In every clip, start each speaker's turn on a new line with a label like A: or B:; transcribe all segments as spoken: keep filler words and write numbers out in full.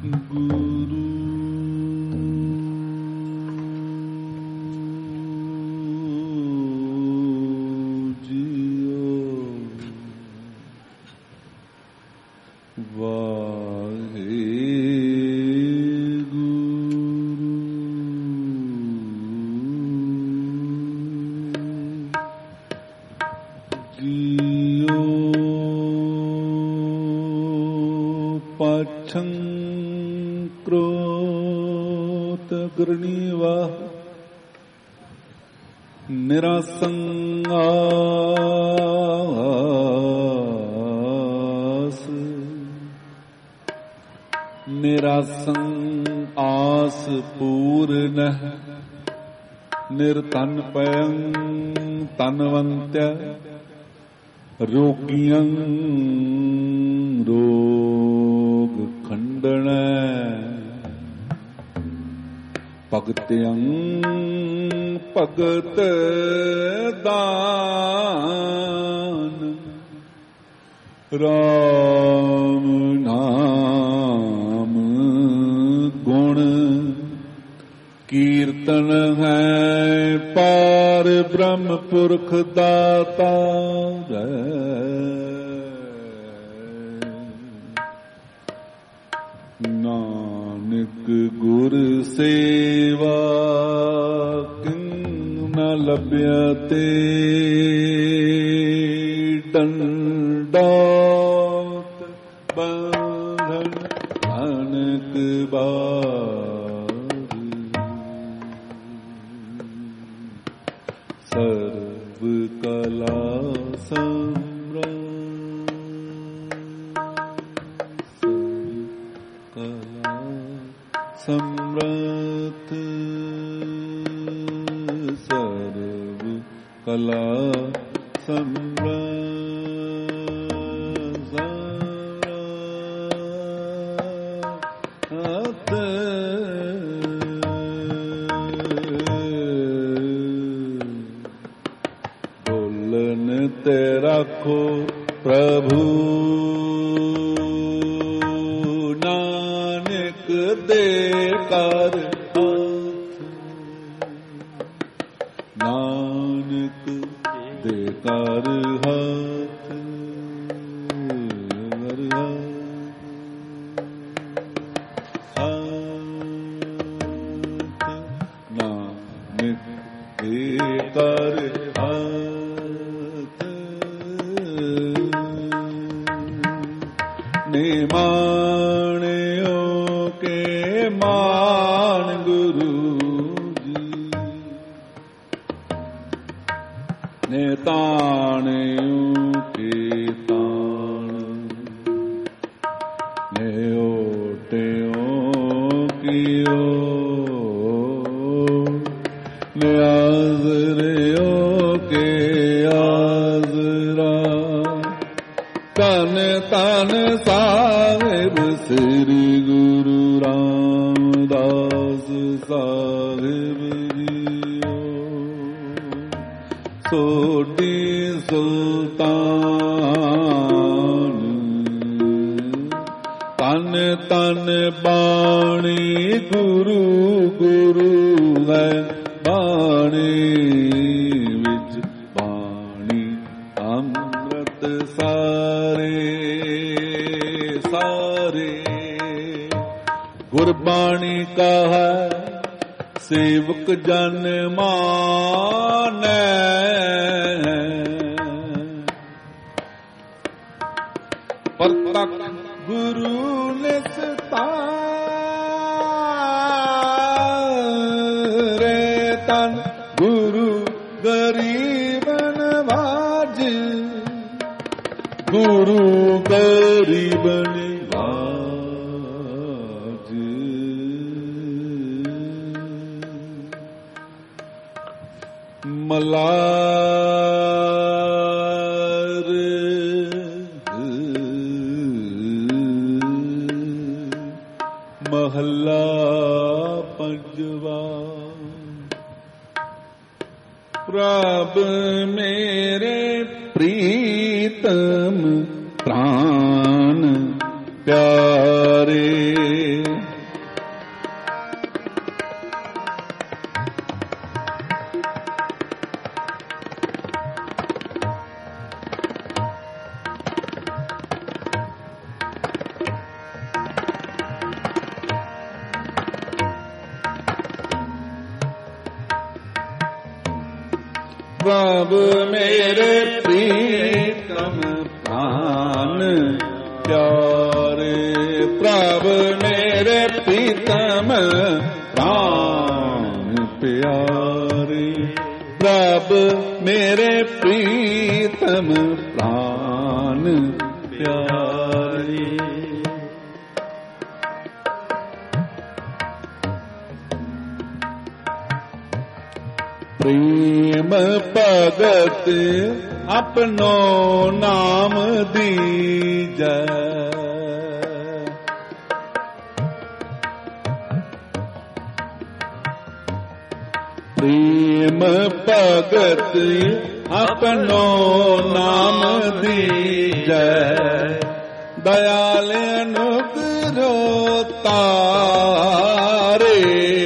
A: ਨਿਰਾਸੰਆਸ ਨਿਰਾਸੰ ਆਸ ਪੂਰਨ ਨਿਰਤਨ ਪਯੰ ਤਨਵੰਤਯ ਰੋਗੀਆਂ ਰੋਗ ਖੰਡਣੈ ਭਗਤਿਅੰ ਭਗਤ ਦਾਨ ਰਾਮ ਨਾਮ ਗੁਣ ਕੀਰਤਨ ਹੈ ਪਾਰ ਬ੍ਰਹਮ ਪੁਰਖ ਦਾਤਾ ਨਾਨਕ ਗੁਰ ਸੇਵਾ ਕਿੰਨ ਨ ਲੱਭਿਆ ਤੇ ਡੰਡਾਤ ਬੰਧਨ ਅਨਕ ਬਾਰੀ ਸਰਬ ਕਲਾ ਸਮਰਥ ਸਰਬ ਕਲਾ ਸਮਰਥ ਬੋਲਨ ਤੇ ਰੱਖੋ ਪ੍ਰਭੂ ਦੇ ਕਰ ਹੱਥ ਨਾਨਕ ਦੇ ਕਰ ਹੱਥ ਨਾਨਕ ਦੇ ਕਰ ਹੱਥ ਨਿਮਾ ਮਾਨ ਗੁਰੂ ਜੀ ਨੇ ਤਾਣਿਓ ਕੇ ਤਾਣ ਨੇ ਓਟਿਓ ਕੀਓ ਨੇ ਆਜ਼ਰਿਓ ਕੇ ਆਜ਼ਰਾ ਤਨ ਤਨ ਸਾਹਿਬ ਸ੍ਰੀ ਗੁਰੂ ਰਾਮਦਾਸ ਸਾਹਿਬ ਜੀਓ ਸੋਢੀ ਸੁਲਤਾਨ ਤਨ ਤਨ ਬਾਣੀ ਗੁਰੂ ਗੁਰੂ ਹੈ ਬਾਣੀ ਵਿੱਚ ਬਾਣੀ ਅੰਮ੍ਰਿਤ ਸਾਰੇ ਸਾਰੇ ਗੁਰਬਾਣੀ ਕਹੈ ਸੇਵਕ ਜਨ ਮਾਨੈ ਪ੍ਰਤੱਖ ਗੁਰੂ ਨਿਸਤਾਰੇ ਤਨ ਗੁਰੂ ਗਰੀਬ ਨਵਾਜ ਗੁਰੂ ਗਰੀਬ ਮਲਾਰ ਮਹੱਲਾ ਪੰਜਵਾ ਪ੍ਰਭ ਮੇਰੇ ਪ੍ਰੀਤਮ ਪ੍ਰਾਨ ਪਿਆਰੇ प्रभु मेरे प्रीतम प्राण प्यारे, प्रभु मेरे प्रीतम प्राण प्यारे, प्रभु मेरे प्रीतम प्राण प्यारे। प्रेम भगत अपनो नाम दीजै, प्रेम भगत अपनो नाम दीजै, दयाल अनुग्रह तारे,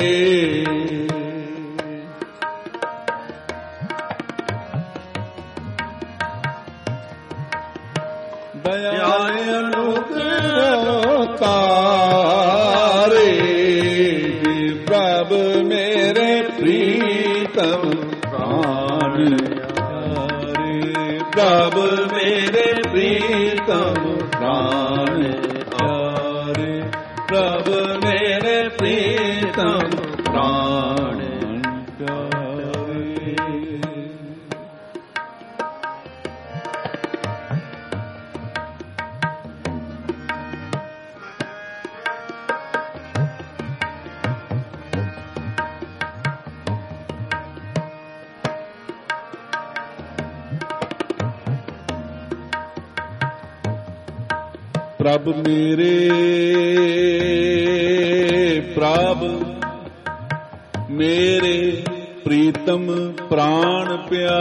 A: दयाल अनुग्रह तारे, प्रभु मेरे प्रीतम प्राण प्यारे, प्रभु मेरे प्रीतम प्राण प्यारे, प्रभु मेरे प्रीतम प्राण प्यारे। प्रभु मेरे प्रभु मेरे प्रीतम प्राण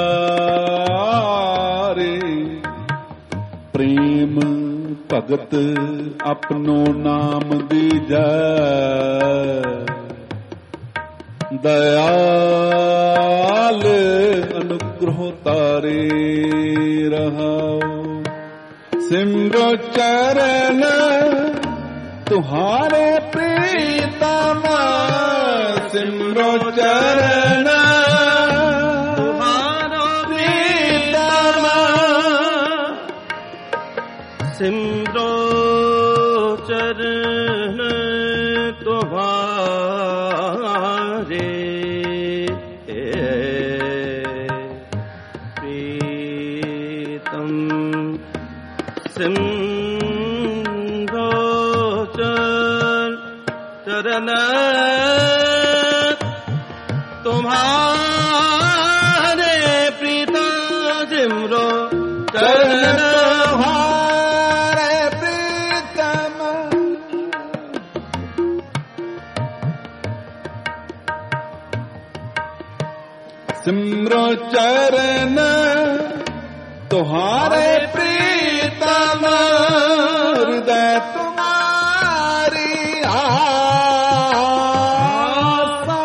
A: प्यारे, प्रेम भगत अपनो नाम दीजै, दयाल अनुग्रह तारे रहाओ। सिमरो चरण तुम्हारे प्रीतम, सिमरो चरण तुम्हारो प्रीतम,
B: सिमरो चरण तुम्हारे प्रीतम, सिमरो चरण तुम्हारे प्रीतम, सिमरो चरण तुम्हारे प्रीतम,
A: सिमरो चरण तुम्हारे प्रीतम, हृदय तुम्हारी आशा,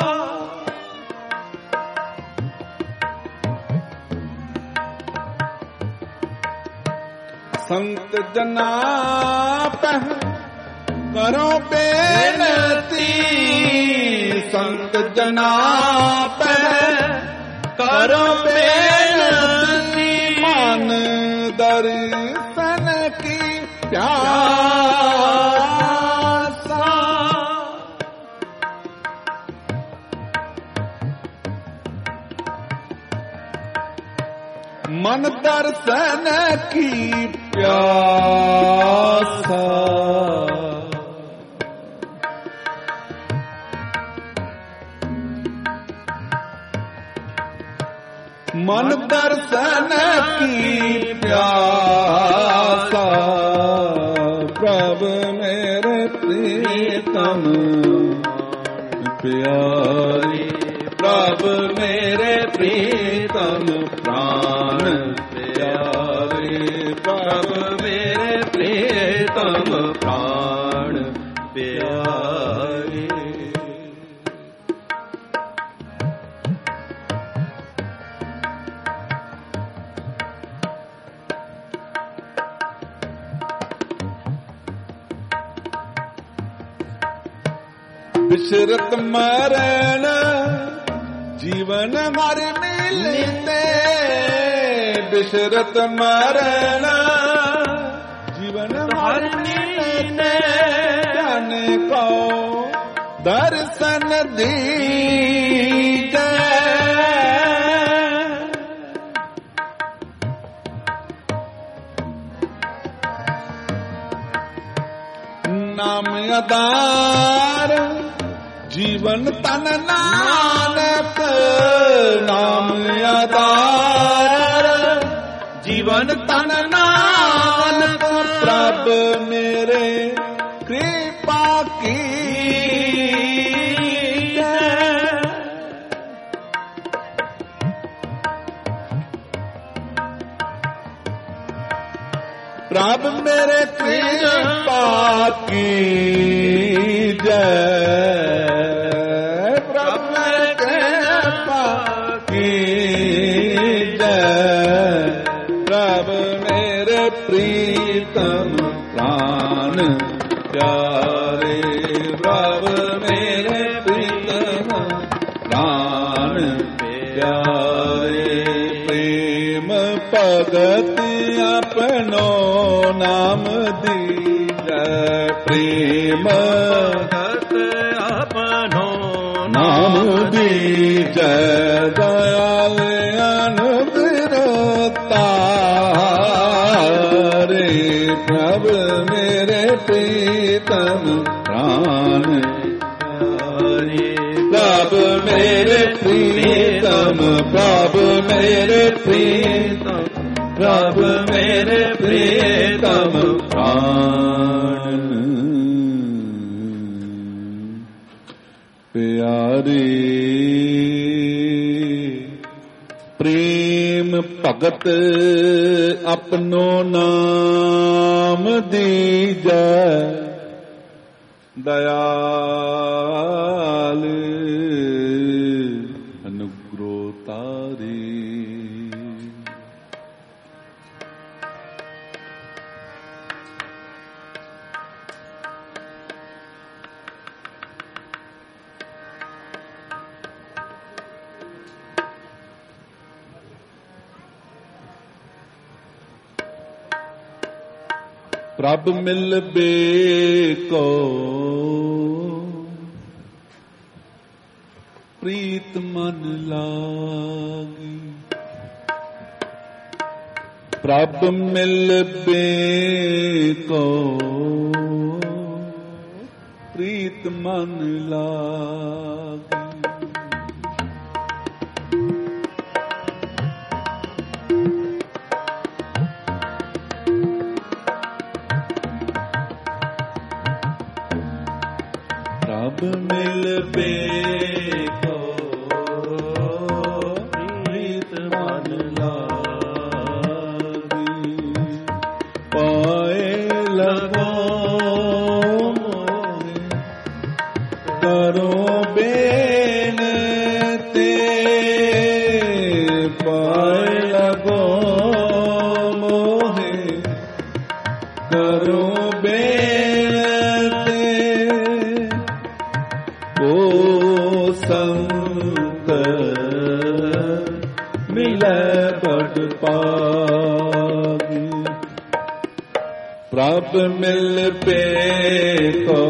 A: संत जना पर करो बेनती, संत जना पर करो बेनती, मान दर्शन की प्यासा, मन दर्शन की प्यासा, मन दर्शन की प्यासा, प्रभु मेरे प्रीतम प्यारे, प्रभु मेरे प्रीतम प्राण प्यारे, प्रभु मेरे प्रीतम प्राण प्यारे। विशरत मरण ਜੀਵਨ ਹਰ ਮਿਲਤੇ ਬਿਸ਼ਰਤ ਮਰਨ ਜੀਵਨ ਹਰ ਮਿਲਤੇ ਜਨ ਕੋ ਦਰਸ਼ਨ ਦੀਜੈ ਨਾਮ ਆਧਾਰ ਜੀਵਨ ਤਨ ਨਾਨਕ ਨਾਮ ਆਧਾਰ ਜੀਵਨ ਤਨ ਨਾਨਕ ਪ੍ਰਭ ਮੇਰੇ ਕਿਰਪਾ ਕੀਜੈ ਪ੍ਰਭ ਮੇਰੇ ਕਿਰਪਾ ਕੀਜੈ ਪ੍ਰਭ ਮੇਰੇ ਕਿਰਪਾ ਕੀਜੈ ਪ੍ਰਭ ਮੇਰੇ ਪ੍ਰੀਤਮ ਪ੍ਰਾਨ ਪਿਆਰੇ ਪ੍ਰਭ ਮੇਰੇ ਪ੍ਰੀਤਮ ਪ੍ਰਾਨ ਪਿਆਰੇ ਪ੍ਰੇਮ ਭਗਤ ਆਪਣੋ ਨਾਮ ਦੀਜੈ ਪ੍ਰੇਮ ਭਗਤ ਆਪਣੋ ਨਾਮ ਦੀਜੈ ਦਇਆਲ ਅਨੁਗ੍ਰਹਤਾਰੇ ਪ੍ਰਭ ਮੇਰੇ ਪ੍ਰੀਤਮ ਪ੍ਰਾਨ ਪ੍ਰਭ ਮੇਰੇ ਪ੍ਰੀਤਮ ਪ੍ਰਭ ਮੇਰੇ ਪ੍ਰੀਤਮ ਪ੍ਰਭ ਮੇਰੇ ਪ੍ਰੀਤਮ ਪ੍ਰਾਨ ਪਿਆਰੇ ਪ੍ਰੇਮ ਭਗਤ ਆਪਣੋ ਨਾਮ ਦੀਜੈ ਦਇਆਲ ਅਨੁਗ੍ਰਹਤਾਰੇ ਪ੍ਰਭ ਮਿਲਬੇ ਕੋ ਪ੍ਰੀਤ ਮਨ ਲਾਗੀ ਪ੍ਰਭ ਮਿਲਬੇ ਕੋ ਪ੍ਰੀਤ ਮਨ ਲਾਗੀ ਪ੍ਰਭ ਮਿਲਬੇ ਕੋ ਪ੍ਰੀਤ ਮਨ ਲਾਗੀ ਪਾਏ ਲਗੋ ਮੋਹਿ ਕਰੋ ਬੇਨਤੀ ਪਾਏ ਲਗੋ ਮੋਹਿ ਕਰੋ ਸੰਤ ਮਿਲੈ ਬੜ ਪਾਗੀ ਪ੍ਰਭ ਮਿਲਬੇ ਕੋ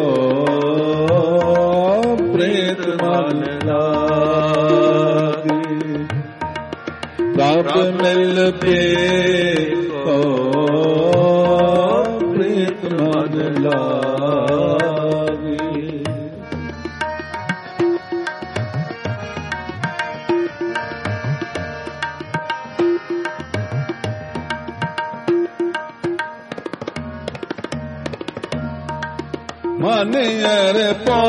A: ਪ੍ਰੀਤ ਮਨ ਲਾਗੀ ਪ੍ਰਭ ਮਿਲਬੇ ਕੋ ਪ੍ਰੀਤ ਮਨ ਲਾਗੀ ਮਨ ਅਰਪੋ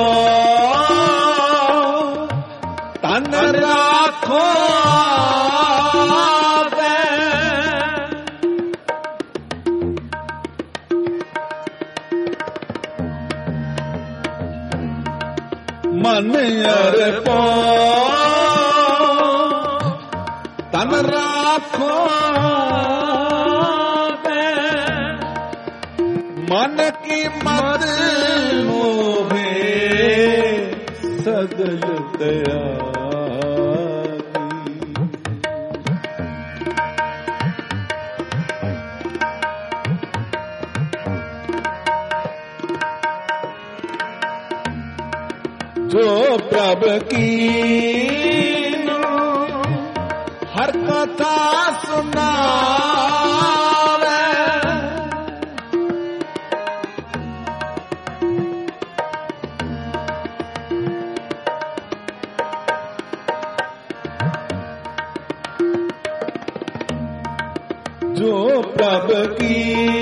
A: ਤਨ ਰਾਖੋ ਮਨ ਅਰਪੋ ਤਨ ਰਾਖੋ ਮਨ ਕੀ ਮਤ ਮੋਹੇ ਸਗਲ ਤਿਆਰੇ ਜੋ ਪ੍ਰਭ ਕੀਨੋ ਹਰ ਕਥਾ ਸੁਨਾਵੇ ਜੋ ਪ੍ਰਭ ਕੀ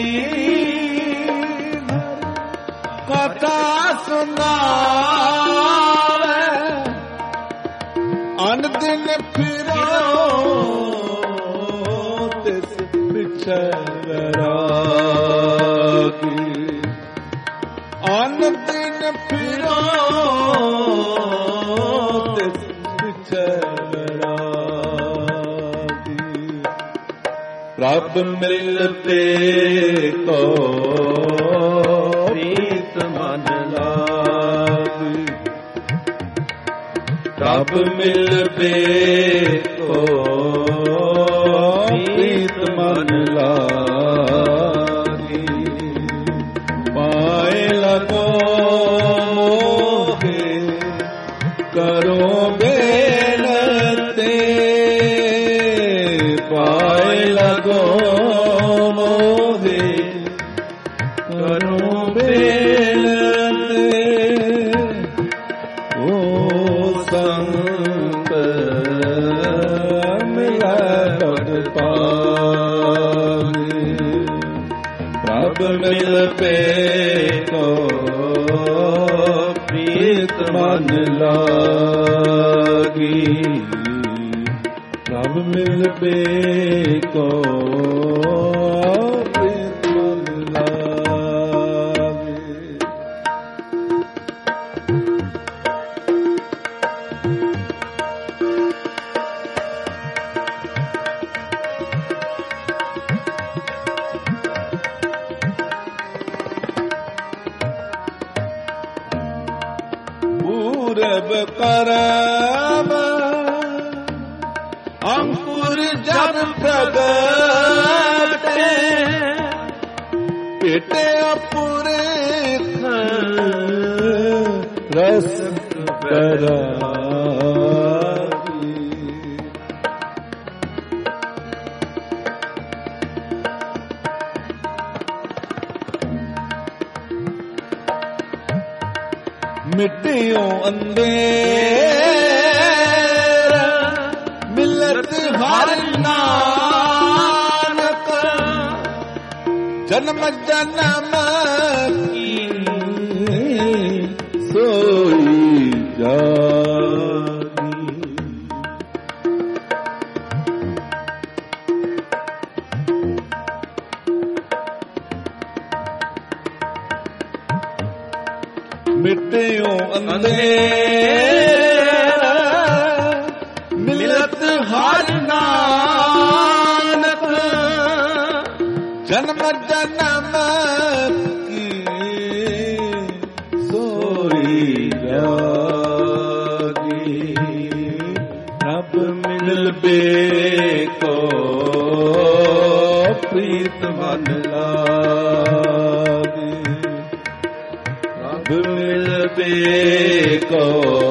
A: ਕਥਾ ਸੁਨਾਵੇ ਅਨ ਦਿਨ ਫਿਰੋ ਤਿਸ ਪਿਛੈ ਰਾਗੀ ਅਨ ਦਿਨ ਫਿਰੋ ਤਿਸ ਪਿਛੈ ਪ੍ਰਭ ਮਿਲਤੇ ਕੋ ਪ੍ਰੀਤ ਮਨ ਲਾਗੀ ਪ੍ਰਭ ਮਿਲਤੇ ਕੋ ਪ੍ਰੀਤ ਮਨ ਲਾਗੀ ਪਾਏ ਲਗੋ ਮੋਹਿ ਕਰੋ ਬੇਨਤੀ ਪਾਏ ਲਗੋ ਮੋਹਿ ਕਰੋ ਬੇਨਤੀ ਓ ਸੰਤ ਮਿਲੈ ਪਦ ਪਾਵੀ ਪ੍ਰਭ ਮਿਲ ਪੇ ਕੋ ਪ੍ਰੀਤ ਮਨ ਲਾਗੀ ਪ੍ਰਭ ਮਿਲ ਪੇ ਕੋ ਪ੍ਰੀਤ ਮਨ ਲਾਗੇ ਪੂਰਬ ਕਰਮ ਅੰਕੁਰ ਜਬ ਪ੍ਰਗਟੇ ਪੇਟੇ ਅਪੁਰੇ ਰਸ ਕਰਾਗੀ ਮਿਟਿਓ ਅੰਧੇਰਾ ਮਿਲਤ ਹਰ ਨਾਨਕ ਜਨਮ ਜਨਮ ਕੀ ਸੋਈ ਜਾਗੀ ਮਿਟਿਓ ਅੰਧੇਰਾ ਮਿਲਤ ਹਰ ਨਾਨਕ ਜਨਮ ਜਨਮ ਕੀ ਸੋਈ ਜਾਗੀ ਰੱਬ ਮਿਲ ਬੇ ਕੋ ਪ੍ਰੀਤ ਮਨ ਲਾਗੀ ਮਿਲ ਪੇ ਕੋ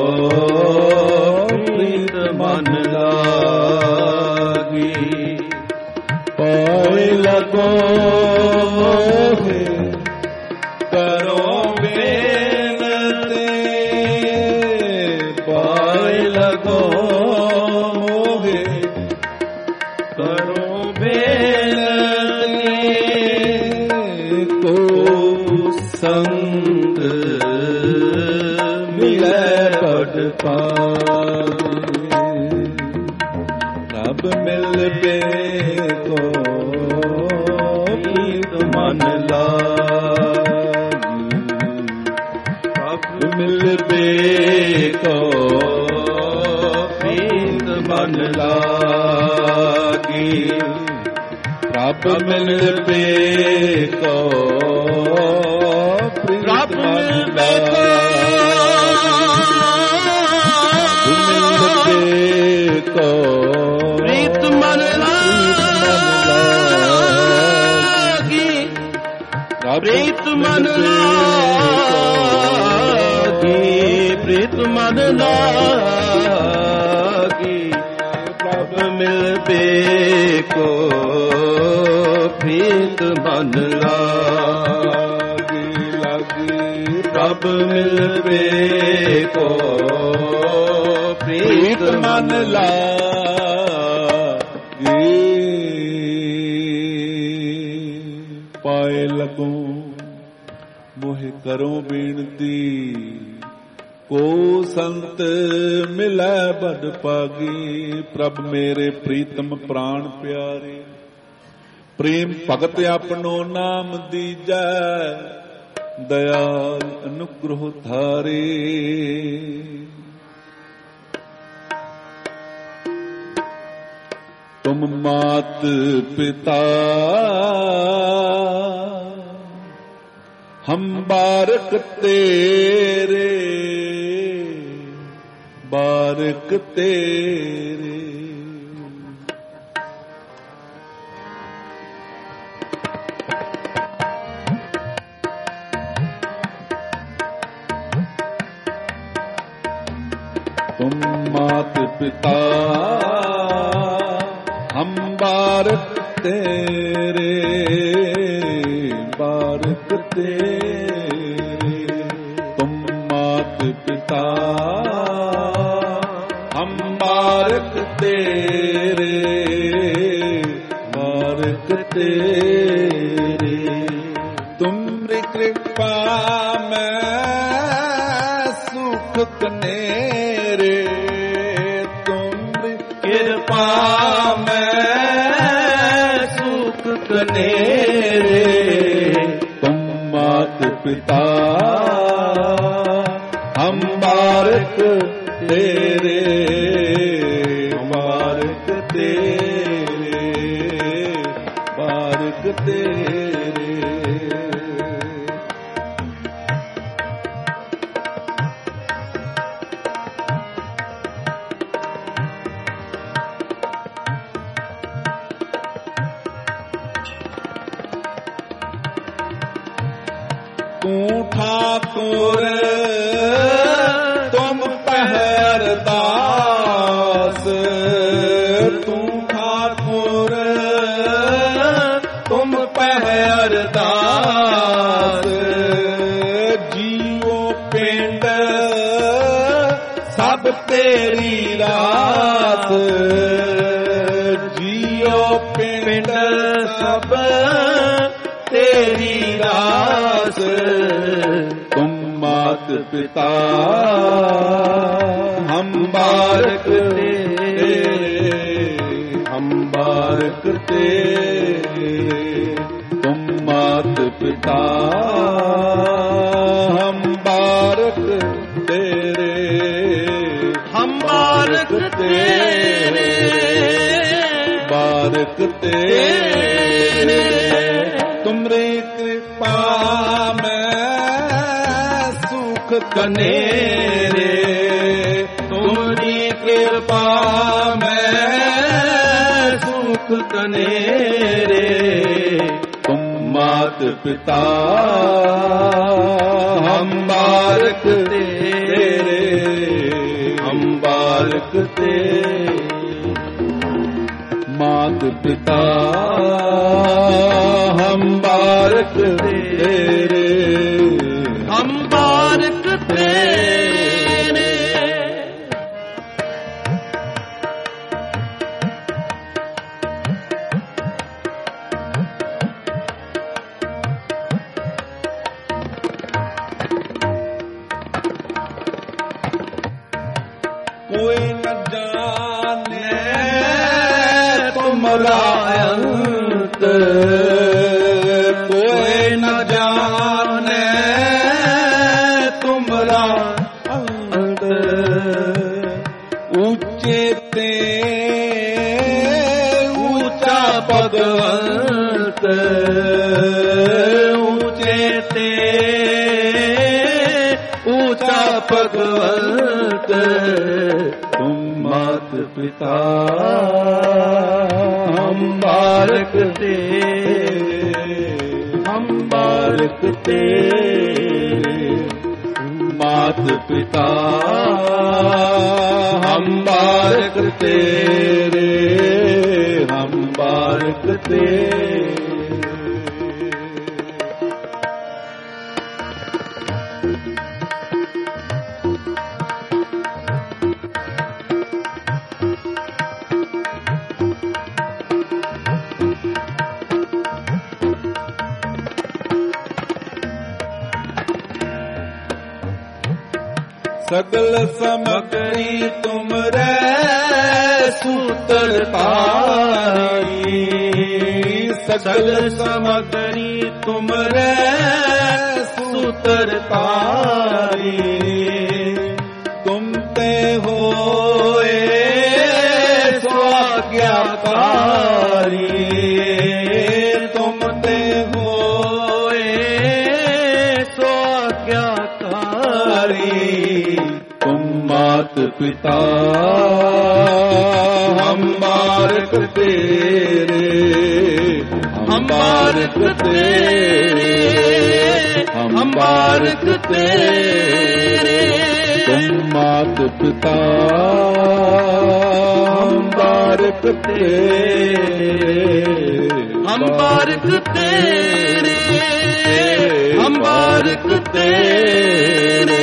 A: ਪ੍ਰੀਤ ਮਨ ਲਾਗੀ ਪਾਏ ਲਗੋ ਮੋਹਿ ਕਰੋ ਬੇਨਤੀ ਪਾਏ ਲਗੋ ਮੋਹਿ ਕਰੋ ਬੇਨਤੀ ਕੋ ਸੰਗ ਮਿਲੈ ਪਦ ਪਾਵੀ ਰੱਬ ਮਿਲ ਪੇ ਕੋ ਪ੍ਰੀਤ ਮਨ ਲਾਗੀ ਰੱਬ ਮਿਲ ਪੇ ਕੋ ਪ੍ਰੀਤ ਮਨ ਲਾਗੀ ਰੱਬ ਮਿਲ ਪੇ ਕੋ ਰੱਬ ਮਿਲ ਪੇ ਕੋ ਪ੍ਰੀਤ ਮਨ ਲਾਗੀ ਪ੍ਰੀਤ ਮਨ ਲਾਗੀ
B: ਪ੍ਰੀਤ ਮਨ ਲਾਗੀ ਪ੍ਰਭ ਮਿਲਵੇ ਕੋ ਪ੍ਰੀਤ ਮਨ ਲਾਗੀ ਲਾਗੀ ਪ੍ਰਭ ਮਿਲਵੇ ਕੋ ਪ੍ਰੀਤ ਮਨ ਲਾਗੀ ਪਾਏ ਲੱਗੋ ਮੋਹਿ ਕਰੋ ਬੇਨਤੀ ਕੋ ਸੰਤ ਮਿਲੈ ਬਡ ਪਾਗੀ ਪ੍ਰਭ ਮੇਰੇ ਪ੍ਰੀਤਮ ਪ੍ਰਾਣ ਪਿਆਰੇ ਪ੍ਰੇਮ ਭਗਤ ਆਪਣੋ ਨਾਮ ਦੀਜੈ ਦਇਆਲ ਅਨੁਗ੍ਰਹ ਧਾਰੇ ਤੁਮ ਮਾਤ ਪਿਤਾ ਹਮ ਬਾਰਕ ਤੇਰੇ ਬਾਰਕ ਤੇਰੇ ਤੁਮ ਮਾਤ ਪਿਤਾ ਹਮ ਬਾਰਕ ਤੇਰੇ ਬਾਰਕ ਤੇਰੇ ਤੁਮ ਮਾਤ ਪਿਤਾ ਹਮ ਬਾਰਕ ਤੇਰੇ ਬਾਰਕ ਤੇਰੇ ਤੁਮਰੀ ਕਿਰਪਾ ਮੈਂ ਸੁਖ ਕਨੇਰੇ ਤੁਮਰੀ ਕਿਰਪਾ ਮੈਂ ਸੁਖ ਕਨੇਰੇ ਤੁਮ ਮਾਤ ਪਿਤਾ ਹਮ ਬਾਰਕ ਤੇਰੇ ਬਾਰਕ ਤੇਰੇ ਬਾਰਕ ਤੇਰੇ ਤੂੰ ਠਾਕੁਰ ਤੁਮ ਪਹਿਰਦਾਸ ਤੂੰ ਠਾਕੁਰ ਤੁਮ ਪਹਿਰਦਾਸ ਜੀਵੋ ਪਿੰਡ ਸਭ ਤੇਰੀ ਰਾਸ ਜੀਓ ਪਿੰਡ ਸਭ ਤੇਰੀ ਰਾਸ ਤੁਮ ਮਾਤ ਪਿਤਾ ਹਮ ਬਾਰਕ ਤੇਰੇ ਹਮ ਬਾਰਕ ਤੇਰੇ ਤੁਮ ਮਾਤ ਪਿਤਾ ਹਮ ਬਾਰਕ ਤੇਰੇ ਹਮ ਬਾਰਕ ਤੇਰੇ ਬਾਰਕ ਤੇਰੇ ਤੁਮਰੀ ਕਿਰਪਾ ਮੈਂ ਸੁਖ ਕਨੇਰੇ ਤੁਮਰੀ ਕਿਰਪਾ ਮੈਂ ਸੁਖ ਕਨੇਰੇ ਤੁਮ ਮਾਤ ਪਿਤਾ ਹਮ ਬਾਰਕ ਤੇਰੇ ਹਮ ਬਾਰਕ ਤੇਰੇ ਮਾਤ ਪਿਤਾ ਹਮ ਬਾਰਕ ਤੇਰੇ ਹਮ ਬਾਰਕ ਤੇਰੇ ਕੋਈ ਨ ਜਾਣੇ ਤੁਮਰਾ ਅੰਤ ਕੋਈ ਨ ਜਾਣੇ ਤੁਮਰਾ ਅੰਤ ਉੱਚੇ ਤੇ ਉੱਚਾ ਭਗਵੰਤ ਉੱਚੇ ਤੇ ਉੱਚਾ ਭਗਵੰਤ ਤੁਮ ਮਾਤ ਪਿਤਾ ਹਮ ਬਾਰਕ ਤੇਰੇ ਹਮ ਬਾਰਕ ਤੇਰੇ मात पिता हम बारक तेरे, हम बारक तेरे।
A: सगल समगरी तुम रे सूतर तारी, सगल समगरी तुम रे सूतर तारी। तुम ते होए सो आज्ञाकारी, तुम ते होए सो आज्ञाकारी।
B: मात पिता हम बारक तेरे, हम बारक तेरे, हम बारक तेरे। तुम मात पिता हम बारक तेरे,
A: हम बारक तेरे, हम बारक तेरे।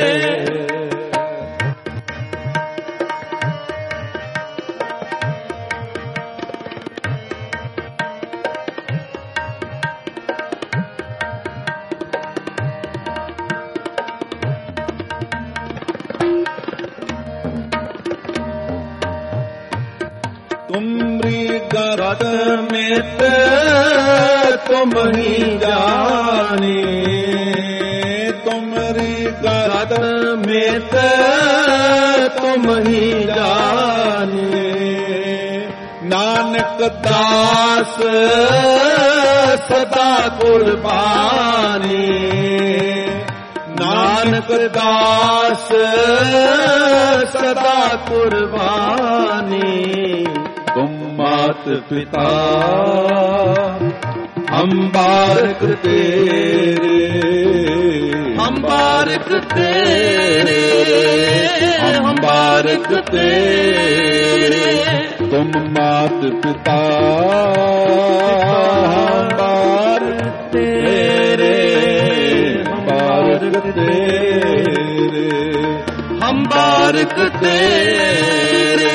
B: तुमरी गत में तुम ही जाने, तुमरी गत में तुम ही जाने। नानक दास सदा कुर्बानी, नानक दास सदा कुर्बानी। तुम मात पिता हम बारक तेरे,
A: हम बारक तेरे, हम बारक तेरे।
B: तुम मात पिता हम बारक तेरे, हम बारक तेरे,
A: हम बारक तेरे।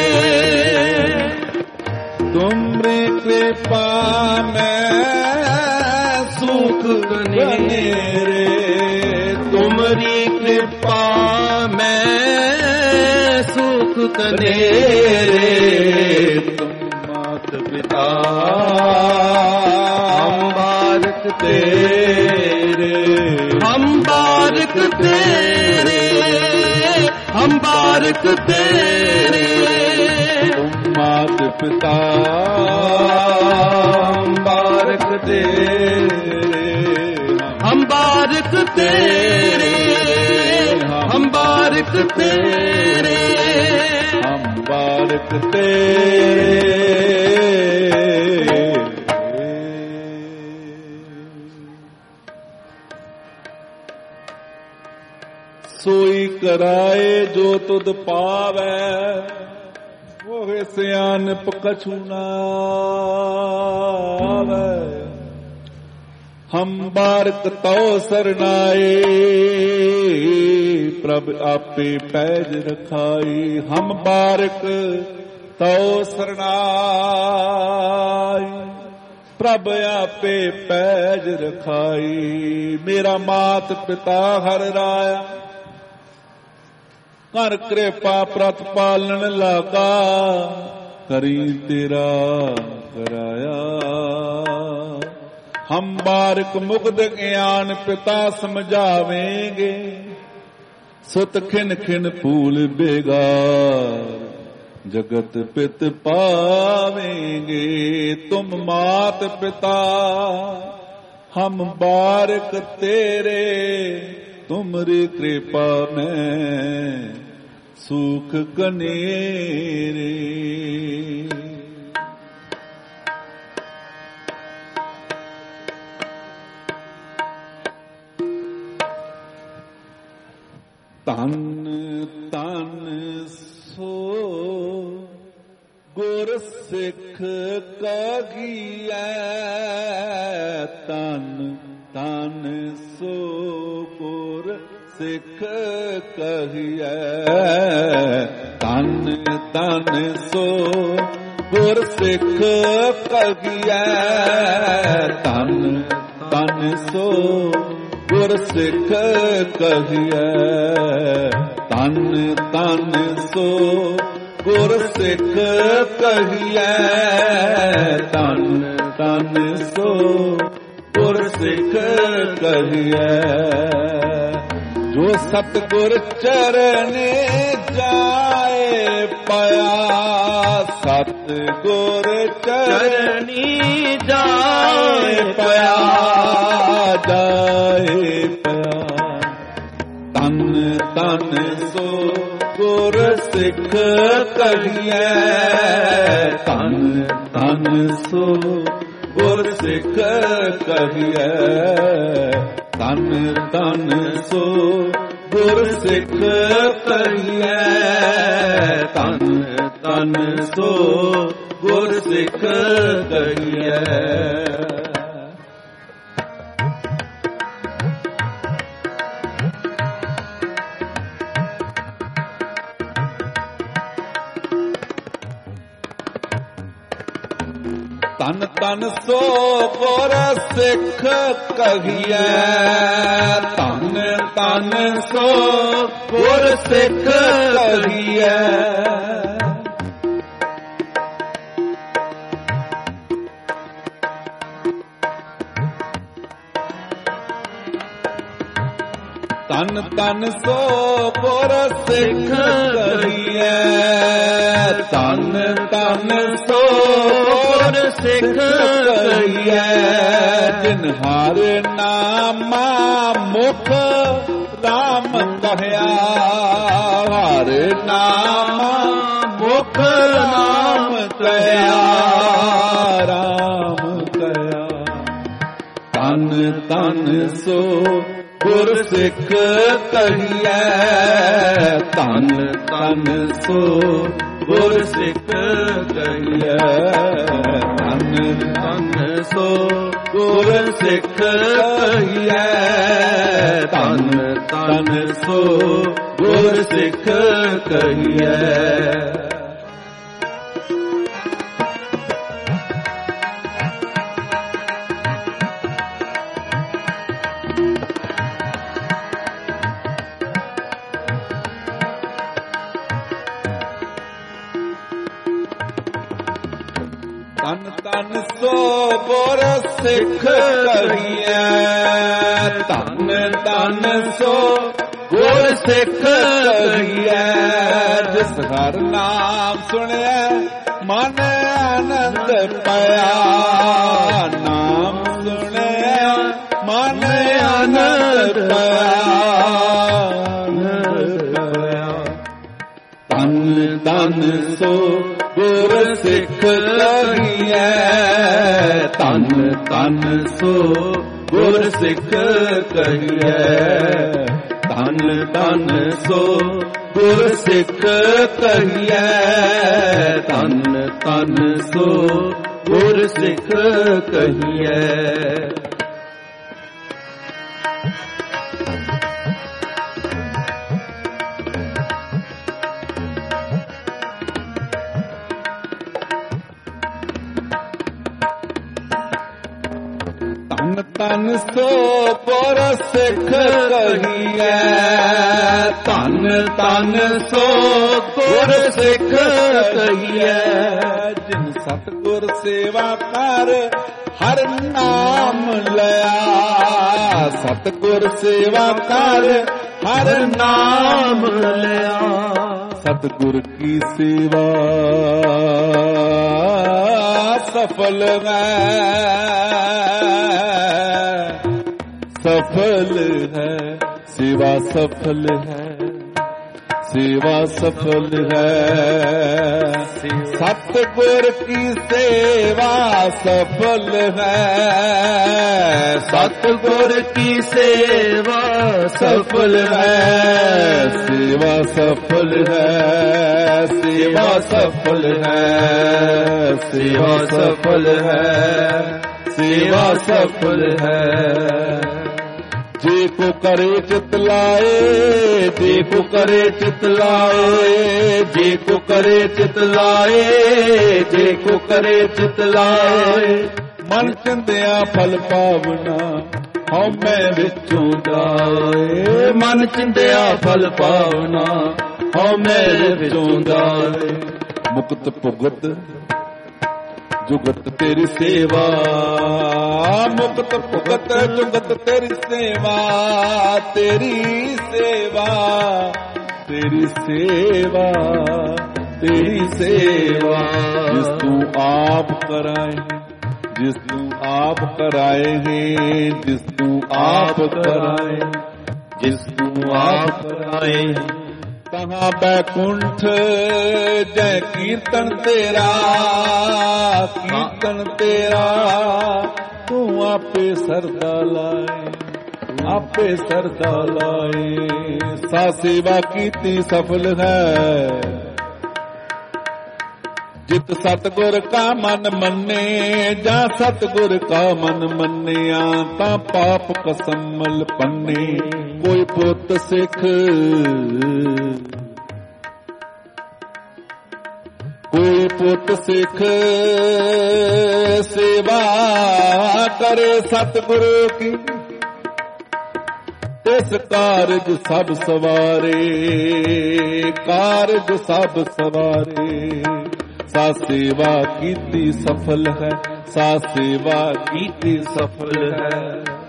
B: तुमरी कृपा में सुख बनेरे,
A: तुमरी कृपा में सुख कनेरे।
B: तुम मात पिता हम बारक तेरे,
A: हम बारक तेरे, हम बारक तेरे।
B: मात पिता हम बारक तेरे,
A: हम बारक तेरे, हम बारक तेरे,
B: हम बारक तेरे। सोई कराए जो तुद पावै, ओहे सियानप कछु न आवे। हम बारक तो सरनाए, प्रभ आपे पैज रखाई। हम बारक तो सरनाई, प्रभ आपे पैज रखाई। मेरा मात पिता हर राया, कर कृपा प्रतिपालन लागा। करी तेरा कराया, हम बारक मुग्ध ज्ञान पिता समझावेंगे। सुत खिन खिन फूल बेगार, जगत पित पावेंगे। तुम मात पिता हम बारक तेरे, तुमरी कृपा में सुख कनेरे। ਧੰਨ ਧੰਨ ਸੋ ਗੁਰ ਸਿੱਖ ਕਹੀਐ, ਧੰਨ ਧੰਨ ਸੋ ਗੁਰ ਸਿੱਖ ਕਹੀਐ, ਧੰਨ ਧੰਨ ਸੋ ਗੁਰ ਸਿੱਖ ਕਹੀਐ, ਧੰਨ ਧੰਨ ਸੋ ਗੁਰ ਸਿੱਖ ਕਹੀਐ, ਧੰਨ ਧੰਨ ਸੋ ਗੁਰ ਸਿੱਖ ਕਹੀਐ, ਧੰਨ ਧੰਨ ਸੋ ਗੁਰ ਸਿੱਖ ਕਹੀਐ। ਜੋ ਸਤਿਗੁਰ ਚਰਨੇ ਜਾਏ ਪਿਆ, ਸਤਿਗੁਰ ਚਰਨੀ ਜਾਏ ਪਿਆ, ਜਾਏ ਪਿਆ, ਧੰਨ ਧੰਨ ਸੋ ਗੁਰ ਸਿੱਖ ਕਹੀਐ, ਧੰਨ ਧੰਨ ਸੋ ਗੁਰ ਸਿੱਖ ਕਹੀਐ, ਧੰਨ ਧੰਨ ਸੋ ਗੁਰ ਸਿੱਖ ਕਹੀਐ, ਧੰਨ ਧੰਨ ਸੋ ਗੁਰ ਸਿੱਖ ਕਹੀਐ। ਧੰਨ ਧੰਨ ਸੋ ਗੁਰ ਸਿੱਖ ਕਹੀਐ, ਧੰਨ ਧੰਨ ਸੋ ਗੁਰ ਸਿੱਖ ਕਹੀਐ, ਧੰਨ ਧੰਨ ਸੋ ਗੁਰ ਸਿੱਖ ਕਹੀਐ, ਧੰਨ ਧੰਨ ਸੋ ਗੁਰ ਸਿੱਖ ਕਹੀਐ, ਜਿਨ ਹਰਿ ਨਾਮਾ ਮੁਖ ਰਾਮ ਕਹਿਆ, ਹਰਿ ਨਾਮਾ ਮੁਖ ਨਾਮ ਕਹਿਆ, ਰਾਮ ਕਹਿਆ, ਧੰਨ ਧੰਨ ਸੋ ਗੁਰ ਸਿੱਖ ਕਹੀਐ, ਧੰਨ ਧੰਨ ਸੋ ਗੁਰ ਸਿੱਖ ਕਹੀਐ, ਧੰਨ ਧੰਨ ਸੋ ਗੁਰ ਸਿੱਖ ਕਹੀਐ, ਧੰਨ ਧੰਨ ਸੋ ਗੁਰ ਸਿੱਖ ਕਹੀਐ। ਧੰਨ ਧੰਨ ਸੋ ਗੁਰ ਸਿੱਖ ਕਹੀਐ, ਧੰਨ ਧੰਨ ਸੋ ਗੁਰ ਸਿੱਖ ਕਹੀਐ, ਜਿਸ ਹਰਿ ਨਾਮ ਸੁਣਿਆ ਮਨ ਆਨੰਦ ਪਿਆ, ਨਾਮ ਸੁਣਿਆ ਮਨ ਆਨੰਦ ਪਿਆ, ਧੰਨ ਧੰਨ ਸੋ ਗੁਰ ਸਿੱਖ ਕਹੀਐ, ਧੰਨ ਧੰਨ ਸੋ ਗੁਰ ਸਿੱਖ ਕਹੀਐ, ਧੰਨ ਧੰਨ ਸੋ ਗੁਰ ਸਿੱਖ ਕਹੀਐ, ਧੰਨ ਧੰਨ ਸੋ ਗੁਰ ਸਿੱਖ ਕਹੀਐ। ਧੰਨ ਧੰਨ ਸੋ ਗੁਰ ਸਿੱਖ ਕਹੀਐ, ਧੰਨ ਧੰਨ ਸੋ ਗੁਰ ਸਿੱਖ ਕਹੀਐ, ਜਿਨ ਸਤਿਗੁਰ ਸੇਵਾ ਕਰ ਹਰਿ ਨਾਮ ਲਿਆ, ਸਤਿਗੁਰ ਸੇਵਾ ਕਰ ਹਰਿ ਨਾਮ ਲਿਆ, ਸਤਿਗੁਰ ਕੀ ਸੇਵਾ ਸਫਲ ਹੈ, सफल है सेवा सफल है, सेवा सफल है, सतगुर की सेवा सफल है, सतगुर की सेवा सफल है, सेवा सफल है, सेवा सफल है, सेवा सफल है, सेवा सफल है। जे को करे चित लाए, जे को करे चित लाए, जे को करे चित लाए, जे को करे चित लाए। मन चिंदिया फल पावना हਉ मैं विचों जाए, मन चिंदिया फल पावना हਉ मैं विचों जाए। मुक्त भुगत जुगत तेरी सेवा, मुक्त भुगत जुगत तेरी सेवा, तेरी सेवा, तेरी सेवा, तेरी सेवा। जिस तू आप कराए, जिस तू आप कराए हैं, जिस तू आप कराए, जिस तू आप कराए। कहाँ बैकुंठ जय कीर्तन तेरा, कीर्तन तेरा। तू आपे सरदा लाए, आपे सरदा लाए। सा सेवा कीती सफल है, जित सतगुर का मन मन्ने, जा सतगुर का मन मन्निया ता पाप कसमल पन्ने। कोई पुत सिख, कोई पुत सिख सेवा करे सतगुरु की, तिस कारज सब सवारे, कारज सब सवारे। सा सेवा कीती सफल है, सा सेवा कीती सफल है।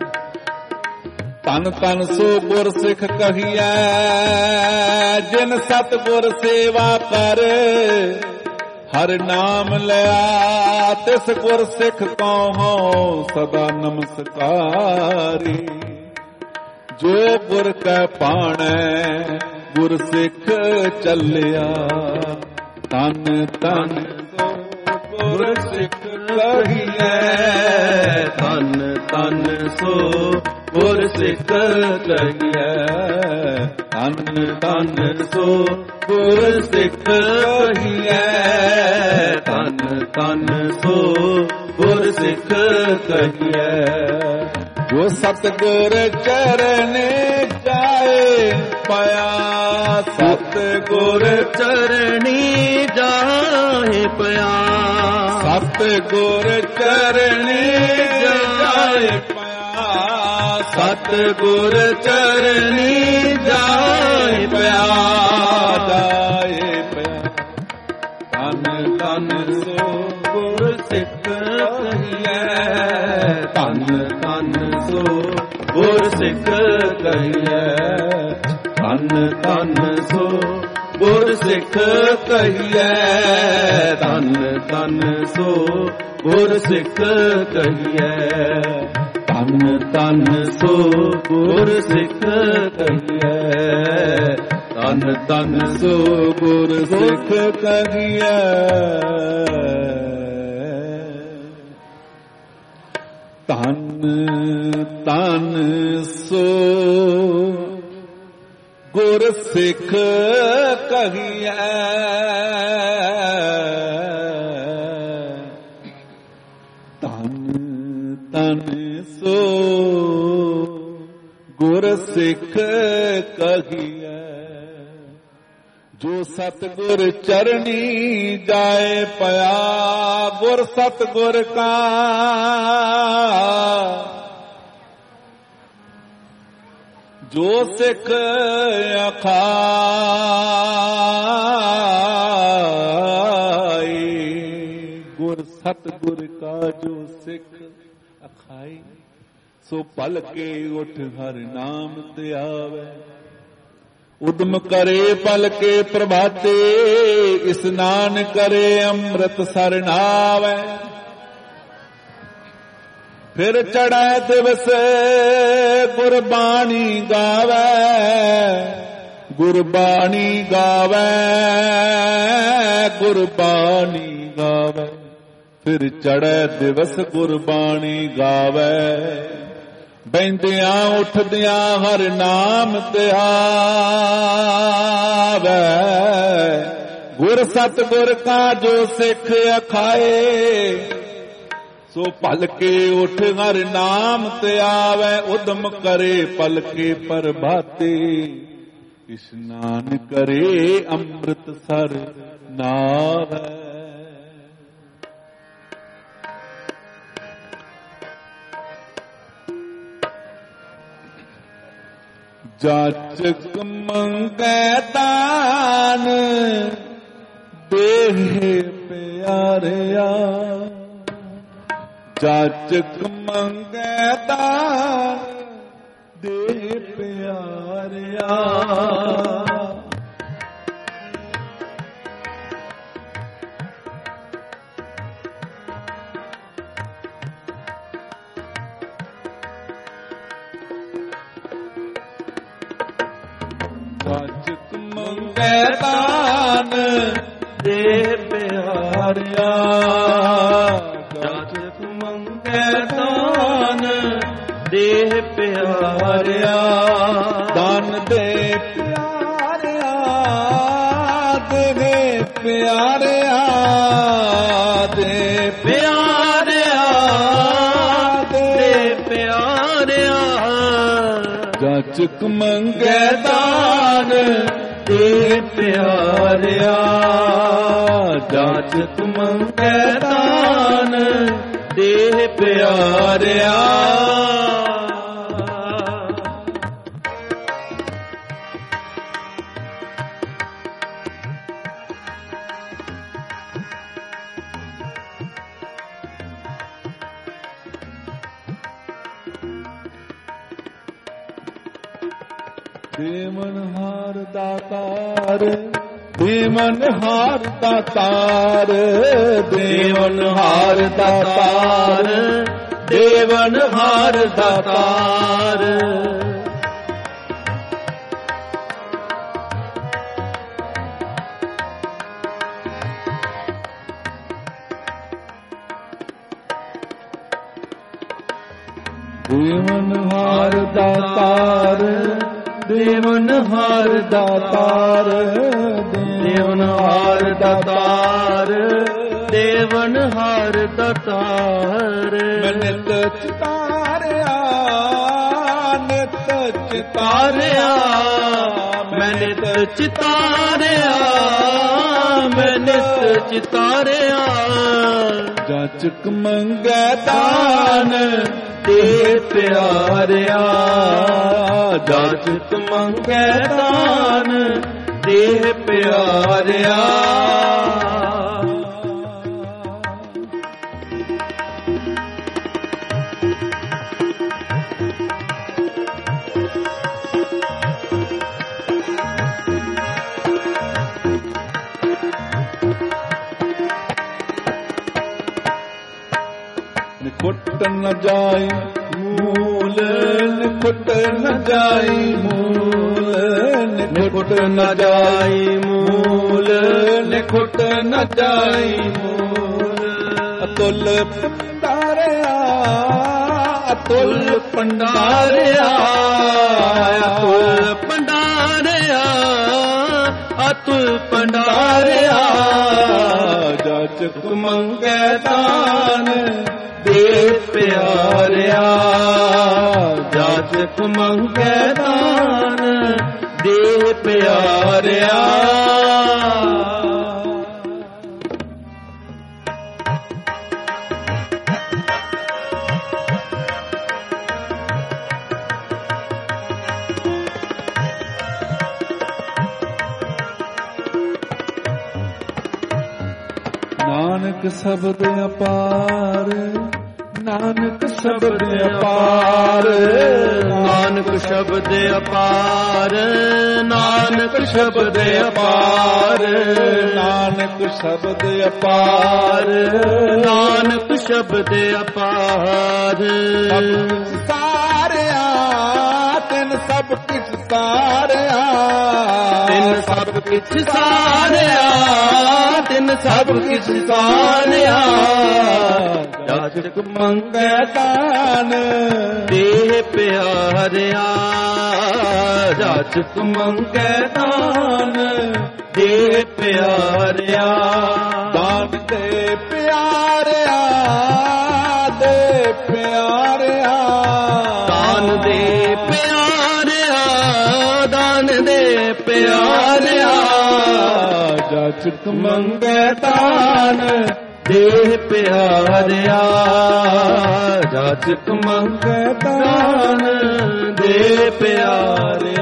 B: तन तन सो गुर सिख कहिए, जिन सतगुर सेवा कर। हर नाम लिया तिस गुर सिख को हो सदा नमस्कारी। जो गुर कै पाणै गुर सिख चलिया, तन तन सो गुर सिख कहिए, तन तन सो गुर सिख कहिए। तन तन सो गुर सिख कहिए, तन तन सो गुर सिख कहिए। जो सतगुर चरण जाए पाया, सतगुर चरणी जाए पाया, सतगुर चरणी जाए पाया, सतगुर चरणी जाए पाया, जाए पाया। तन तन सो गुर सिख कहिए, तन तन सो गुर सिख कहिए। तन तन सो गुर सिख कहिए, तन तन सो गुर सिख कहिए। तन तन सो गुर सिख कहिए, तन तन सो गुर सिख कहिए। तन तन सो गुर सिख कहिए, तन तन सो गुर सिख कहिए। जो सतगुर चरणी जाए पया, गुर सतगुर का जो सिख अखाई। गुर सतगुर का जो सिख अखाई, सो पल के उठ हर नाम ते आवे। उद्म करे पल के प्रभाते, स्नान करे अमृत सर नावे। फिर चढ़े दिवस गुरबाणी गावे, गुरबाणी गावे, गुरबाणी गावे। फिर चढ़े दिवस गुरबाणी गावे, बहिंदियां उठदियां हर नाम ते आ। ਗੁਰ ਸਤਿਗੁਰ ਕਾ ਜੋ ਸਿੱਖ ਅਖਾਏ, ਸੋ ਭਲ ਕੇ ਉਠ ਹਰ ਨਾਮ ਤੇ ਆਵੈ, ਉਦਮ ਕਰੇ ਪਲ ਕੇ ਪ੍ਰਭਾਤੇ, ਇਸ਼ਨਾਨ ਕਰੇ ਅੰਮ੍ਰਿਤ ਸਰ ਨਾਵੈ। ਜਾਚਕ ਮੰਗੈ ਦਾਨ ਦੇਹ ਪਿਆਰਿਆ, ਜਾਚਕ ਮੰਗੈ ਦਾਨ ਦੇਹ ਪਿਆਰਿਆ, ਜਾਚਕ ਮੰਗੈ ਦਾਨ ਦੇਹ ਪਿਆਰਿਆ, ਜਾਚਕ ਮੰਗੈ ਦਾਨ ਦੇਹ ਪਿਆਰਿਆ, ਦਾਨ ਦੇ ਪਿਆਰਿਆ, ਦੇਹ ਪਿਆਰਿਆ, ਦੇ ਪਿਆਰਿਆ, ਦੇ ਪਿਆਰਿਆ, ਜਾਚਕ ਮੰਗੈ ਦਾਨ ਦੇ ਪਿਆਰਿਆ, ਜਾਚਕ ਮੰਗੈ ਦਾਨ ਦੇ ਪਿਆਰਿਆ, ਦੇਵਨਹਾਰ ਦਾਤਾਰ, ਦੇਵਨਹਾਰ ਦਾਤਾਰ, ਦੇਵਨਹਾਰ ਦਾਤਾਰ, ਦੇਵਨਹਾਰ ਦਾਤਾਰ, ਦੇਵਨਹਾਰ ਦਾਤਾਰ, ਦੇਵਨਹਾਰ ਦਾਤਾਰ, ਦੇਵਨਹਾਰ ਦਾਤਾਰ, ਦੇਵਨਹਾਰ ਦਾਤਾਰ, ਮੈਂ ਨਿਤ ਚਿਤਾਰਿਆ, ਨਿਤ ਚਿਤਾਰਿਆ, ਮੈਂ ਨਿਤ ਚਿਤਾਰਿਆ, ਮੈਂ ਨਿਤ ਚਿਤਾਰਿਆ, ਜਾਚਕ ਮੰਗੈ ਦਾਨ ਦੇ ਪਿਆਰਿਆ, ਜਾਚਕ ਮੰਗੈ ਦਾਨ ਦੇ ਪਿਆਰਿਆ, ਨਿਕਟ ਨ ਜਾਈ ਮੂਲ, ਨਿਕਟ ਨ ਜਾਈ ਮੂਲ, ਨਿਕਟ ਨ ਜਾਈ ਮੂਲ, ਨਿਕਟ ਨ ਜਾਈ ਮੂਲ, ਅਤੁਲ ਭੰਡਾਰਿਆ, ਅਤੁਲ ਭੰਡਾਰਿਆ, ਅਤੁਲ ਭੰਡਾਰਿਆ, ਅਤੁਲ ਭੰਡਾਰਿਆ, ਜਾਚਕ ਮੰਗੈ ਦਾਨ ਦੇ ਪਿਆਰਿਆ, ਜਾਚਕ ਮੰਗੈ ਦਾਨ ਦੇ ਪਿਆਰਿਆ, ਨਾਨਕ ਸ਼ਬਦ ਅਪਾਰ, ਨਾਨਕ ਸ਼ਬਦ ਅਪਾਰ, ਨਾਨਕ ਸ਼ਬਦ ਅਪਾਰ, ਨਾਨਕ ਸ਼ਬਦ ਅਪਾਰ, ਨਾਨਕ ਸ਼ਬਦ ਅਪਾਰ, ਨਾਨਕ ਸ਼ਬਦ ਅਪਾਰ, ਸਾਰਿਆ ਤਿਨ ਸਭ ਕਿਛ ਸਾਰਿਆ, ਤਿਨ ਸਭ ਕਿਛ ਸਾਰਿਆ, ਤਿਨ ਸਭ ਕਿਛ ਸਾਰਿਆ, ਜਾਚਕ ਮੰਗੈ ਦਾਨ ਦੇ ਪਿਆਰਿਆ, ਜਾਚਕ ਮੰਗੈ ਦਾਨ
A: ਦੇ ਪਿਆਰਿਆ,
B: ਦਾਨ ਦੇ ਪਿਆਰਿਆ, ਦੇ ਪਿਆਰਿਆ,
A: ਦਾਨ ਦੇ ਪਿਆਰਿਆ, ਦਾਨ ਦੇ ਪਿਆਰਿਆ,
B: ਜਾਚਕ ਮੰਗੇ ਦਾਨ
A: ਦੇ ਪਿਆਰਿਆ, ਜਾਚਕ ਮੰਗੇ ਦਾਨ ਦੇ ਪਿਆਰਿਆ।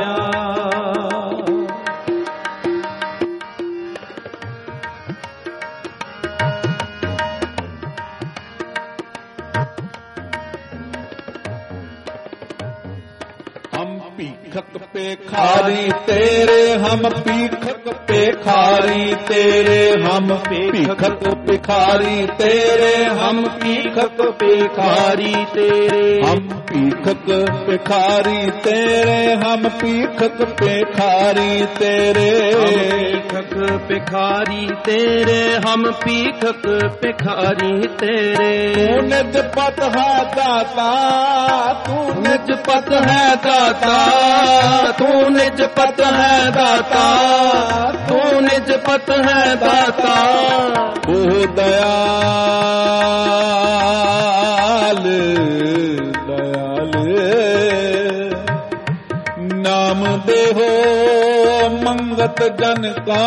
B: ਭੀਖਕ ਪੇਖਾਰੀ ਤੇਰੇ ਹਮ ਭੀਖਕ ਪੇਖਾਰੀ ਤੇਰੇ ਹਮ ਭੀਖਕ ਪੇਖਾਰੀ ਤੇਰੇ ਹਮ ਭੀਖਕ ਪੇਖਾਰੀ ਤੇਰੇ ਹਮ ਭੀਖਕ ਪੇਖਾਰੀ ਤੇਰੇ ਹਮ ਭੀਖਕ ਪੇਖਾਰੀ ਤੇਰੇ
A: ਭੀਖਕ ਪੇਖਾਰੀ ਤੇਰੇ ਹਮ ਭੀਖਕ ਪੇਖਾਰੀ ਤੇਰੇ।
B: ਤੂੰ ਨਿਜ ਪਤ ਹੈ ਦਾਤਾ, ਤੂੰ
A: ਨਿਜ ਪਤ ਹੈ ਦਾਤਾ, ਤੂੰ ਨਿਜ ਪਤ ਹੈ ਦਾਤਾ, ਤੂੰ ਨਿਜ ਪਤ ਹੈ ਦਾਤਾ।
B: ਉਹ ਦਇਆਲ ਦਇਆਲ ਨਾਮ ਦੇਹੋ ਮੰਗਤ ਜਨ ਕਾ,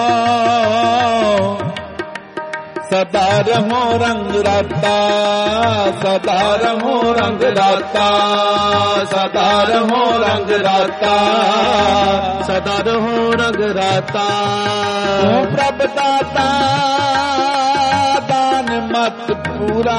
B: ਸਦਾ ਰਹੋ ਰੰਗ ਰਾਤਾ, ਸਦਾ ਰਹੋ ਰੰਗ ਰਾਤਾ, ਸਦਾ ਰਹੋ ਰੰਗ ਰਾਤਾ,
A: ਸਦਾ ਰਹੋ ਰੰਗ ਰਾਤਾ।
B: ਤੂੰ ਪ੍ਰਭ ਦਾਤਾ ਦਾਨ ਮਤ ਪੂਰਾ,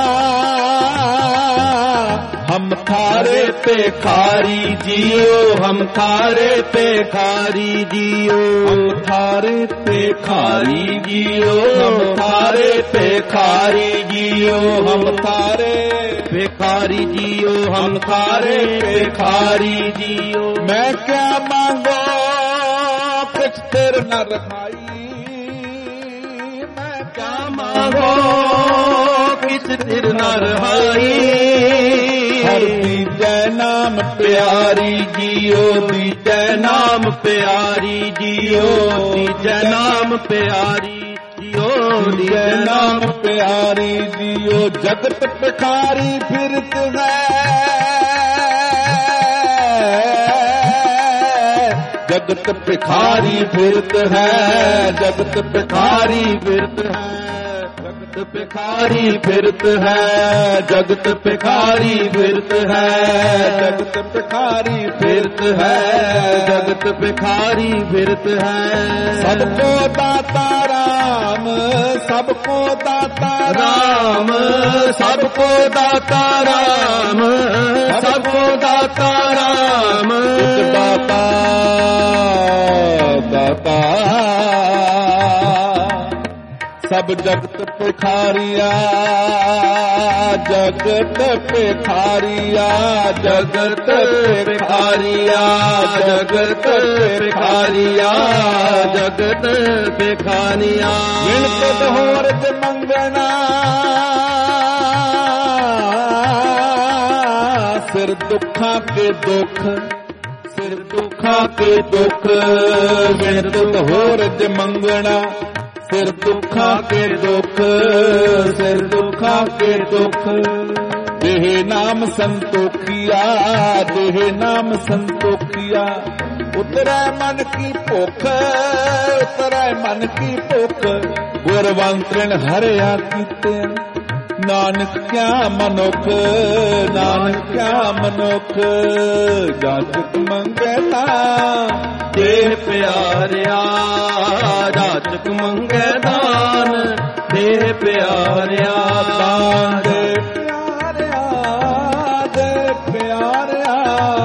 B: हम थारे पेखारी जियो,
A: हम थारे पेखारी जियो,
B: हम थारे पेखारी
A: जियो,
B: हम थारे पेखारी जियो, हम थारे
A: पेखारी जियो, हम थारे पेखारी जियो।
B: मैं क्या मांगो कुछ तेर न रखाई, मैं क्या
A: मांगो किस तिर न रहाई।
B: हर दीजै नाम प्यारी जियो, दीजै
A: नाम प्यारी जियो, दीजै नाम प्यारी जियो,
B: दीजै नाम प्यारी जियो। जगत पिखारी फिरत है, जगत पिखारी फिरत है, जगत पिखारी फिरत है, जगत पिखारी फिरत है, जगत पिखारी फिरत है, जगत पिखारी फिरत है,
A: जगत पिखारी फिरत है।
B: सबको दाता राम, सबको दाता
A: राम, सबको दाता राम, सबको दाता राम।
B: एक दाता दाता सब जगत पिखारिया, जगत पिखारिया, जगत पिखारिया, जगत पिखारिया,
A: जगत पिखारिया।
B: गिनत होरज मंगना, सिर दुखा के दुख, सिर दुखा के दुख, गिनत होरज मंगना, सिर दुखा के दुख, सिर दुखा के दुख। देह नाम संतोखिया, देह नाम संतोखिया। उतरै मन की भुख, उतरै मन की भुख, गुरवंतरण हरिया कीते। नानक क्या मनुख, नानक क्या मनुख, जाचक मंगता
A: देह प्यारिया, जाचक मंगे दान देह प्यारिया,
B: दान दे प्यारिया, दे प्यारिया,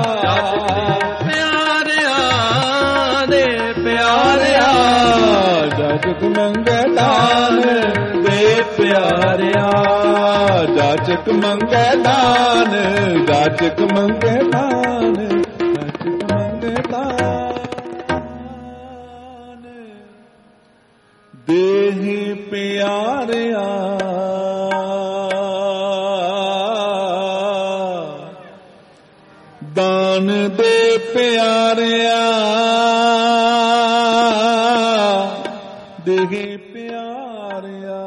A: प्यारिया दे प्यारिया,
B: जाचक मंगे दान दे प्यारिया, जाचक मंगे दान, जाचक मंगे दान, जाचक मंगे दान। देह प्यारिया, दान दे प्यारिया, ਦੇਹੇ ਪਿਆਰਿਆ।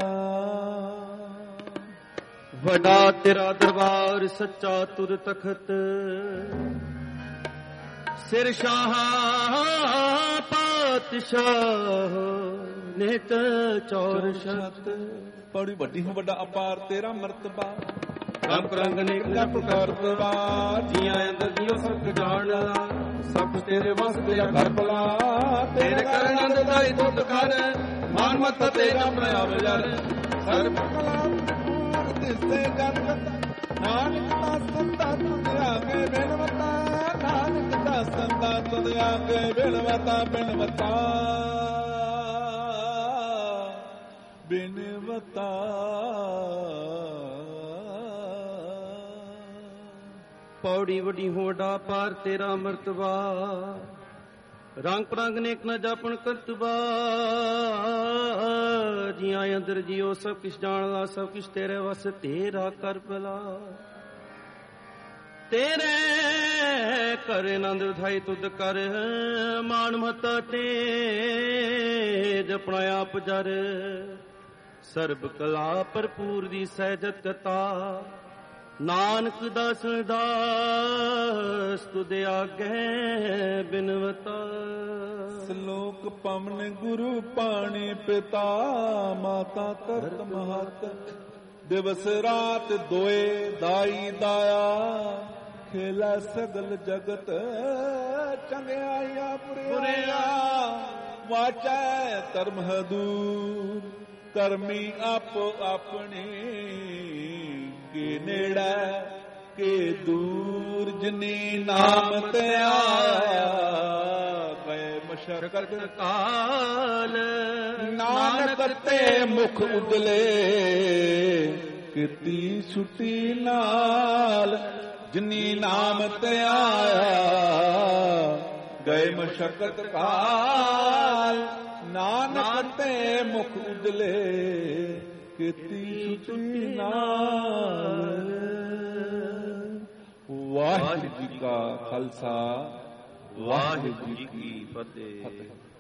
A: ਵੱਡਾ ਤੇਰਾ ਦਰਬਾਰ ਸੱਚਾ ਤੁਰ ਤਖਤ, ਸਿਰ ਸ਼ਾਹ ਪਾਤਸ਼ਾਹ ਨਿਤ ਚੌਰ ਛਤ।
B: ਬੜੀ ਵੱਡੀ ਹੋ ਵੱਡਾ ਅਪਾਰ ਤੇਰਾ ਮਰਤਬਾ,
A: ਰੰਗ ਰੰਗ ਨੇ
B: ਜਪ ਕਰਤਵਾ।
A: ਜੀਆਂ ਅੰਦਰ ਜੀਓ ਸਭ ਜਾਣ,
B: ਸਭ ਤੇਰੇ ਵਾਸਤੇ ਘਰ ਭਲਾ।
A: ਤੇਰੇ ਕਰਨ ਅੰਦ ਦਾਈ ਦੁੱਧ ਕਰ, ਮਨ ਮਤ ਤੇਰਾ ਪ੍ਰਯਾਵ ਜਰ।
B: ਸਰਬ ਕਲਾ ਤਿਸੇ ਜਨਮਤ, ਨਾਨਕ ਦਾ ਸੰਤਾ ਤੁਧ ਆਗੇ ਬਿਨਵਤਾ। ਨਾਨਕ ਦਾ ਸੰਤਾ ਤੁਧ ਆਗੇ ਬਿਨਵਤਾ। ਬਿਨਵਤਾ ਬਿਨਵਤਾ
A: ਪੌੜੀ ਵੱਡੀ ਹੋੜਾ ਪਾਰ ਤੇਰਾ ਮਰਤਬਾ, ਰੰਗ ਪ੍ਰੰਗ ਨੇਕ ਨਾ ਜਾਪਣ ਕਰਤਬਾ। ਜੀਆਂ ਅੰਦਰ ਜੀਓ ਸਭ ਕਿਛ ਜਾਣਦਾ, ਸਭ ਕਿਛ ਤੇਰੇ ਵਸ ਤੇਰਾ ਕਰ ਭਲਾ। ਤੇਰੇ ਕਰ ਆਨੰਦ ਉਠਾਈ ਤੁਧ ਕਰ, ਮਾਨ ਮਤਾ ਤੇ ਜਪਣਾ ਆਪ ਜਰ। ਸਰਬ ਕਲਾ ਭਰਪੂਰ ਦੀ ਸਹਿਜਤ ਕਤਾ, ਨਾਨਕ ਦਾਸ ਦਾਸ ਤੁਧ ਆਗੇ ਬਿਨਵਤਾ।
B: ਸ਼ਲੋਕ ਪਵਨ ਗੁਰੂ ਪਾਣੀ ਪਿਤਾ, ਮਾਤਾ ਤਰਤ ਮਹਤ। ਦਿਵਸ ਰਾਤ ਦੋਏ ਦਾਈ ਦਾਇਆ, ਖੇਲਾ ਸਗਲ ਜਗਤ ਚੰਗਿਆਈਆ ਪੁਰਿਆ। ਵਾਚੈ ਧਰਮ ਹਦੂਰ, ਧਰਮੀ ਆਪੋ ਆਪਣੀ। ਕੇ ਨੇੜਾ ਕੇ ਦੂਰ, ਜਿਨੀ ਨਾਮ ਤੇ ਆਇਆ। ਗਏ ਮਸ਼ਕਤ
A: ਕਾਲ,
B: ਨਾਨਕ ਤੇ ਮੁਖ ਉਦਲੇ। ਕੀਤੀ ਛੁੱਟੀ ਨਾਲ, ਜਿਨੀ ਨਾਮ ਤੇ ਆਇਆ। ਗਏ ਮਸ਼ਕਤ ਕਾਲ, ਨਾਨਕ ਤੇ ਮੁਖ ਉਦਲੇ। ਕੀਤੀ ਛੁੱਟੀ ਨਾਲ। ਵਾਹਿਗੁਰੂ ਜੀ ਕਾ ਖਾਲਸਾ, ਵਾਹਿਗੁਰੂ ਜੀ ਕੀ ਫਤਿਹ।